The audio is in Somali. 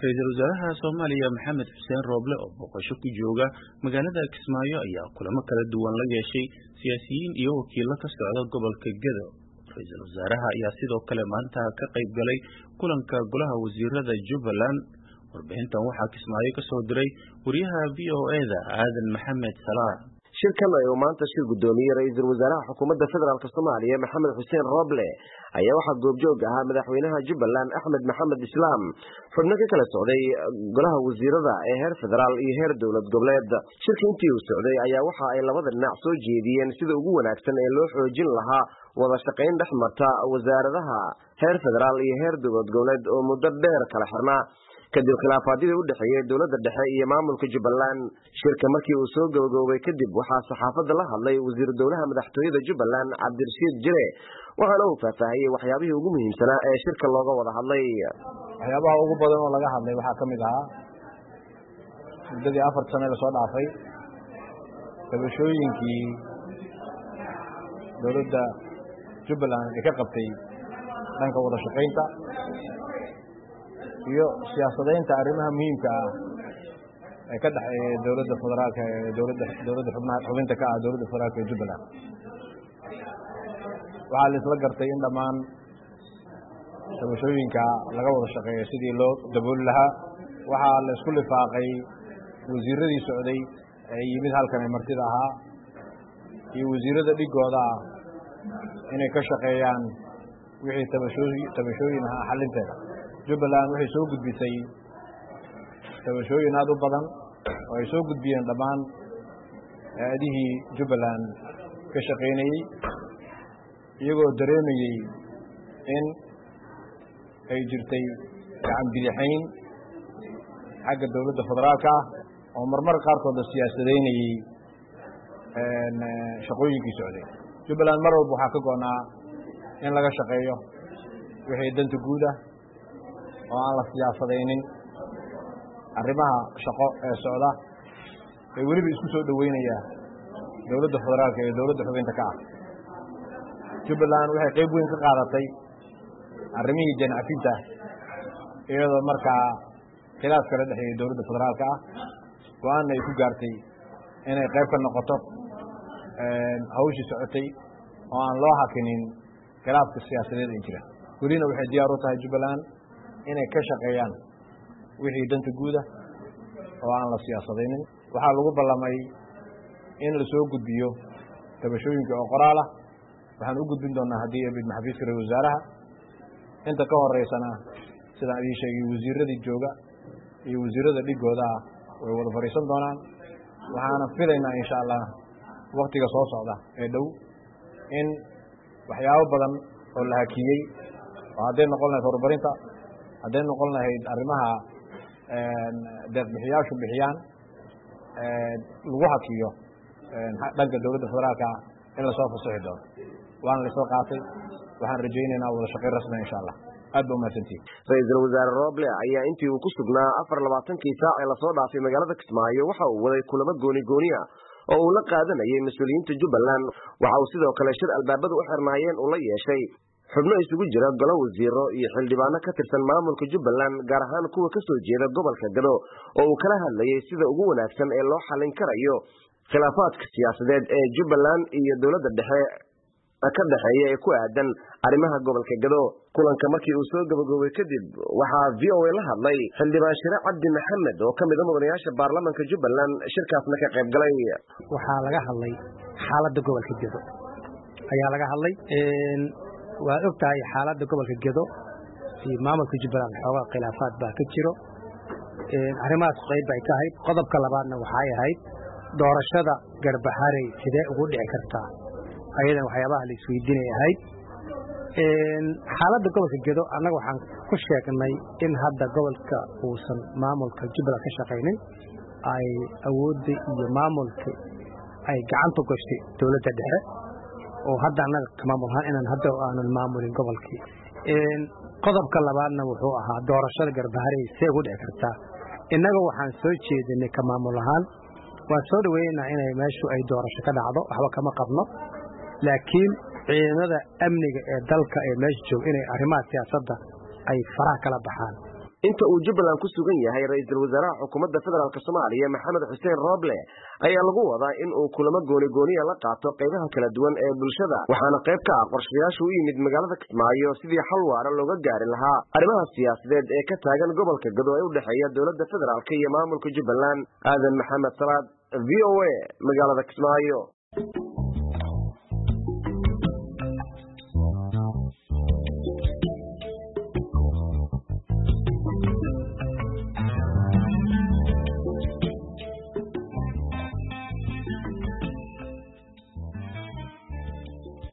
Ra'iisul Wasaaraha Soomaaliya Maxamed Xuseen Rooble oo booqasho ku jooga magaalada Kismaayo ayaa kulamo kala duwan la yeeshay siyaasiyiin iyo wakiilo ka socda gobolka Gedo. Ra'iisul Wasaaraha ayaa sidoo kale maanta ka qayb galay kulanka Golaha Wasiirada Jubbaland. Warbixintan waxaa Kismaayo ka soo diray wariyaha VOA-da Aadan Maxamed Salaah. shirkan ay maanta shir gudoomiyay ra'iisul wasaaraha xukuumadda federaalka Soomaaliya Maxamed Xuseen Rooble ayaa waxa goobjoog ahaa madaxweynaha Jubbaland Axmed Maxamed Islaam xubno ka kala socday golaha wasiirada ee heer federaal iyo heer dowlad goboleed. shirka intii uu socday ayaa waxa ay labada dhinac soo jeediyeen sida ugu wanaagsan ee loo xoojin lahaa wada shaqayn dhexmarta wasaaradaha heer federaal iyo heer dowlad goboleed oo muddo dheer kala xirnaa kadib khilaafaadii u dhaxeeyay dowladda dhexe iyo maamulka Jubbaland. shirka markii uu soo gabagaboobay kadib waxaa saxaafadda la hadlay wasiir dowlaha madaxtooyada Jubbaland Cabdirashiid Jire waxaana uu faahfaahiyay waxyaabihii ugu muhiimsanaa ee shirka looga wada hadlay. waxyaabaha ugu badan oo laga hadlay waxaa ka mid ahaa muddadii 4 sano la soo dhaafay tabashooyinkii dowladda Jubbaland ay ka qabtay dhanka wada shaqaynta iyo siyaasadeynta arrimaha muhiimka ah ee ka dhaxeeya dowladda federaalka ee dowladda xubinta ka ah dowladda federaalka ee Jubbaland. waxaa la isla gartay in dhammaan tabashooyinka laga wada shaqeeyo sidii loo dabooli lahaa. waxaa la isku lifaaqay wasiiradii socday ee yimid halkan ee martida ahaa iyo wasiirada dhigooda ah inay ka shaqeeyaan wixii tabashooyin ah xalinteeda. Jubbaland waxay soo gudbisay tabashooyin aad u badan oo ay soo gudbiyeen dhammaan hay'adihii Jubbaland ka shaqeynayay iyagoo dareemayay in ay jirtay gacan bidixayn xagga dowladda federaalka ah oo marmar qaarkood la siyaasadeynayay shaqooyinkii socday. Jubbaland mar walba waxaa ka go'naa in laga shaqeeyo wixii danta guud ah oo aan la siyaasadeynin arrimaha shaqo ee socda ee weliba isku soo dhaweynaya dowladda federaalka iyo dowladda xubinta ka ah. Jubbaland waxay qayb weyn ka qaadatay arrimihii janacfinta iyadoo markaa khilaaf kala dhexeeyay dowladda federaalka ah go'aanna ay ku gaartay inay qayb ka noqoto hawshii socotay oo aan loo hakinin khilaafka siyaasadeed ee jira. welina waxay diyaar u tahay Jubbaland inay ka shaqeeyaan wixii danta guud ah oo aan la siyaasadeynin. waxaa lagu ballamay in la soo gudbiyo tabashooyinka oo qoraal ah. waxaan u gudbin doonaa haddii ay xafiiska ra'iisul wasaaraha inta ka horeysana sidaan idin sheegay wasiiradii jooga iyo wasiirada dhigooda way wada fariisan doonaan. waxaana filaynaa insha Allah waqtiga soo socda ee dhow in waxyaabo badan oo la hakiyay oo hadday noqon lahayd horumarinta hadday noqon lahayd arrimaha deeq-bixiyaashu bixiyaan lagu hakiyo dhanka dowladda federaalka in la soo fasaxi doono. waana la soo qaatay. waxaan rajaynaynaa wada shaqayn rasmi insha Allah. aad baa mahadsantihiin. ra'iisul wasaare Rooble ayaa intii uu ku sugnaa 24 saac ee la soo dhaafay magaalada Kismaayo waxa uu waday kulamo gooni ah oo uu la qaadanayay mas'uuliyiinta Jubbaland. waxa uu sidoo kale shir albaabada u xirnaayeen uu la yeeshay xubno isugu jira golo wasiiro iyo xildhibaano ka tirsan maamulka Jubbaland gaar ahaan kuwa ka soo jeeda gobolka Gedo oo uu kala hadlayay sida ugu wanaagsan ee loo xalin karayo khilaafaadka siyaasadeed ee Jubbaland iyo dowladda dhexe ka dhaxeeya ee ku aadan arrimaha gobolka Gedo. kulanka markii uu soo gabagaboobay kadib waxaa VOA la hadlay xildhibaan Shire Cabdi Maxamed oo ka mid ah mudanayaasha baarlamaanka Jubbaland shirkaasna ka qayb galay. waxaa laga hadlay xaaladda gobolka Gedo ayaa laga hadlay. waa ogtahay xaaladda gobolka Gedo iyo maamulka Jubbaland xoogaa khilaafaad baa ka jiro. arrimahaas qayb bay ka ahayd. qodobka labaadna waxay ahayd doorashada Garbaharey sidee ugu dhici kartaa ayadan waxyaabaha la isweydiinay ahayd. xaaladda gobolka Gedo annaga waxaan ku sheegnay in hadda gobolka uusan maamulka Jubbaland ka shaqaynin ay awoodda iyo maamulka ay gacanta gashay dowladda dhexe oo hadda annaga maamulahaan inaan hadda aanan maamulin gobolkii. qodobka labaadna wuxuu ahaa doorashada Garbaharey see ugu dhici kartaa. innaga waxaan soo jeedinay ka maamul ahaan waan soo dhaweynaa inay meeshu ay doorasho ka dhacdo waxba kama qabno. laakiin ciidamada amniga ee dalka ee meesha jooga inay arrimaha siyaasadda ay faraha kala baxaan inta uu Jubbaland ku sugan yahay ra'iisul wasaaraha xukuumadda federaalka Soomaaliya Maxamed Xuseen Roble ayaa lagu wadaa in uu kulamo gooni la qaato qaybaha kala duwan ee bulshada waxaana qayb ka ah qorshayaasha u yimid magaalada Kismaayo sidii xal waara looga gaari lahaa arrimaha siyaasadeed ee ka taagan gobolka Gado ee u dhaxeeya dowladda federaalka iyo maamulka Jubbaland. Aadan Maxamed Salaad, VOA, magaalada Kismaayo.